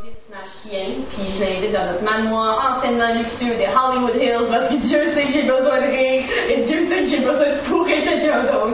Ma chien, puis je l'invite dans notre manoir anciennement luxueux des Hollywood Hills parce que Dieu sait que j'ai besoin de rire et Dieu sait que j'ai besoin de fourrer quelqu'un d'autre.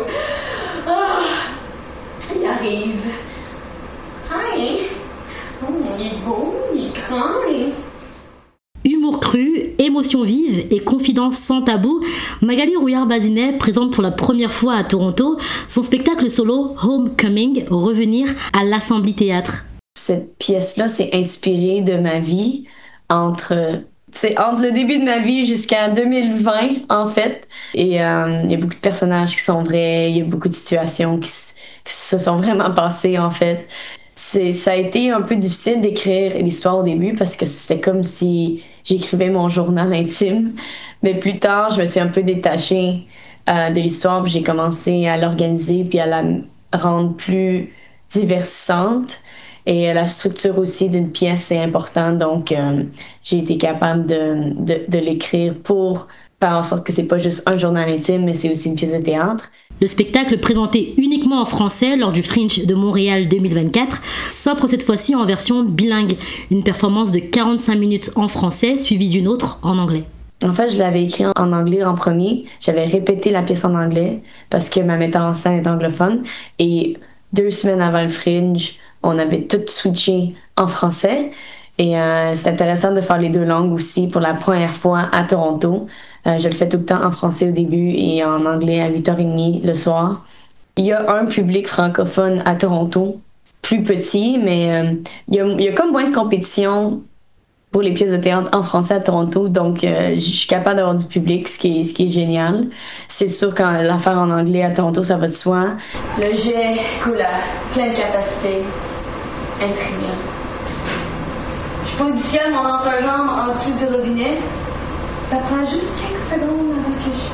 Il arrive. Hi! Il est beau, il est grand. Humour cru, émotions vives et confidences sans tabou, Magali Rouillard-Bazinet présente pour la première fois à Toronto son spectacle solo Homecoming, Revenir à l'Assemblée Théâtre. Cette pièce-là s'est inspirée de ma vie entre le début de ma vie jusqu'à 2020, en fait. Et il y a beaucoup de personnages qui sont vrais, il y a beaucoup de situations qui se sont vraiment passées, en fait. Ça a été un peu difficile d'écrire l'histoire au début parce que c'était comme si j'écrivais mon journal intime. Mais plus tard, je me suis un peu détachée de l'histoire, puis j'ai commencé à l'organiser puis à la rendre plus divertissante. Et la structure aussi d'une pièce est importante, donc j'ai été capable de l'écrire pour faire en sorte que c'est pas juste un journal intime, mais c'est aussi une pièce de théâtre. Le spectacle, présenté uniquement en français lors du Fringe de Montréal 2024, s'offre cette fois-ci en version bilingue, une performance de 45 minutes en français suivie d'une autre en anglais. En fait, je l'avais écrit en anglais en premier. J'avais répété la pièce en anglais parce que ma metteur en scène est anglophone. Et 2 semaines avant le Fringe, on avait tout switché en français. Et c'est intéressant de faire les 2 langues aussi pour la première fois à Toronto. Je le fais tout le temps en français au début et en anglais à 8h30 le soir. Il y a un public francophone à Toronto, plus petit, mais il y a comme moins de compétition pour les pièces de théâtre en français à Toronto. Donc, je suis capable d'avoir du public, ce qui est génial. C'est sûr quand l'affaire en anglais à Toronto, ça va de soi. Le jet coule à pleine capacité. Intriguant. Je positionne mon entrejambe en dessous du robinet. Ça prend juste quelques secondes avant que je...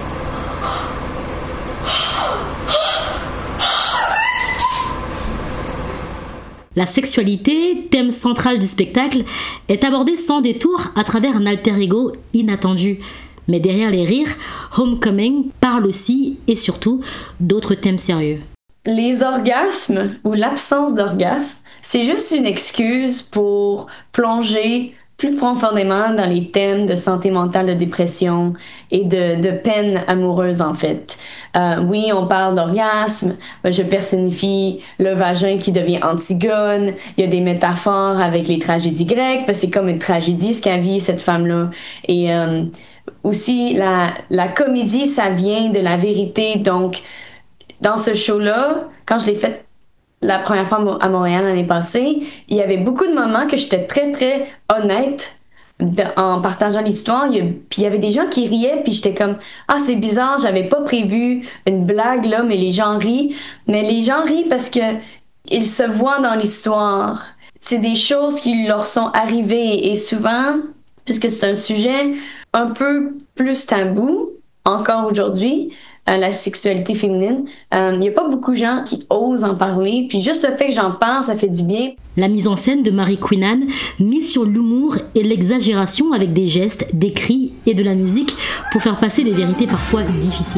La sexualité, thème central du spectacle, est abordée sans détour à travers un alter ego inattendu. Mais derrière les rires, Homecoming parle aussi et surtout d'autres thèmes sérieux. Les orgasmes ou l'absence d'orgasme, c'est juste une excuse pour plonger plus profondément dans les thèmes de santé mentale, de dépression et de peine amoureuse, en fait. Oui, on parle d'orgasme, je personnifie le vagin qui devient Antigone, il y a des métaphores avec les tragédies grecques, parce que c'est comme une tragédie ce qu'a vécu cette femme-là. Et aussi, la comédie, ça vient de la vérité. Donc, dans ce show-là, quand je l'ai fait la première fois à Montréal l'année passée, il y avait beaucoup de moments que j'étais très, très honnête en partageant l'histoire. Puis il y avait des gens qui riaient, puis j'étais comme « Ah, c'est bizarre, j'avais pas prévu une blague là, mais les gens rient. » Mais les gens rient parce que ils se voient dans l'histoire. C'est des choses qui leur sont arrivées et souvent, puisque c'est un sujet un peu plus tabou, encore aujourd'hui, la sexualité féminine. Il n'y a pas beaucoup de gens qui osent en parler, puis juste le fait que j'en parle, ça fait du bien. La mise en scène de Marie Queenan mise sur l'humour et l'exagération avec des gestes, des cris et de la musique pour faire passer des vérités parfois difficiles.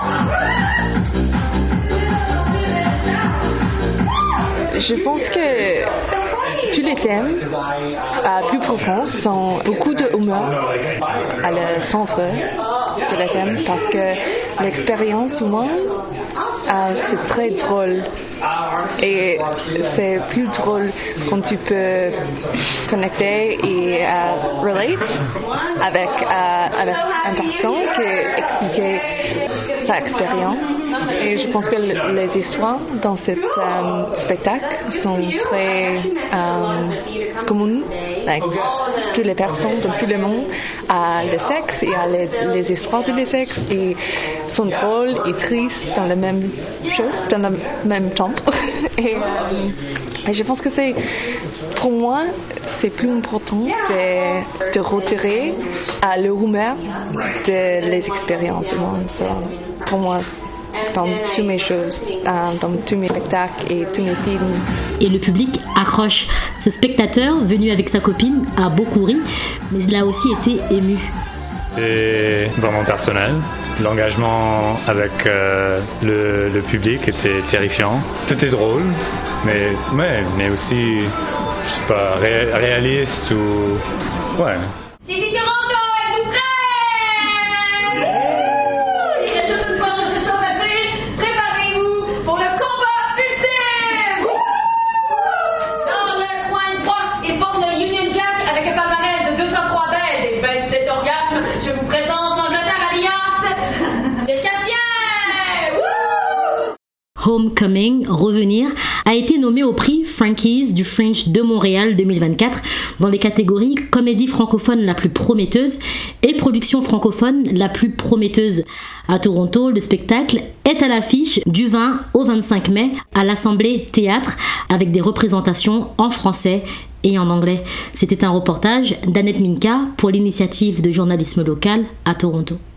Je pense que tous les thèmes plus profonds sont beaucoup de humour à le centre de la thème parce que l'expérience humaine, c'est très drôle. Et c'est plus drôle quand tu peux connecter et relate avec une personne qui explique sa expérience. Et je pense que les histoires dans ce spectacle sont très communes. Like, toutes les personnes dans tout le monde a le sexe et a les histoires de le sexe et sont drôles et tristes dans la même chose, dans le même temps. Et je pense que pour moi, c'est plus important de retirer le humeur de les expériences humaines. Pour moi, dans toutes mes choses, dans tous mes spectacles et tous mes films. Et le public accroche. Ce spectateur, venu avec sa copine, a beaucoup ri, mais il a aussi été ému. C'est vraiment personnel. L'engagement avec le public était terrifiant. C'était drôle, mais aussi je sais pas, réaliste ou... Ouais. Sylvie Toronto, êtes-vous prêts? Il reste juste une fois de choses à dire. Préparez-vous pour le combat ultime! Dans le coin droit, il porte le Union Jack avec un palmarès de 203 belles et 27 orgasmes. Je vous présente mon notaire alliance, le capitaine! Homecoming, Revenir, a été nommé au prix Frankies du Fringe de Montréal 2024 dans les catégories comédie francophone la plus prometteuse et production francophone la plus prometteuse. À Toronto, le spectacle est à l'affiche du 20 au 25 mai à l'Assemblée Théâtre avec des représentations en français et en anglais. C'était un reportage d'Annette Minka pour l'initiative de journalisme local à Toronto.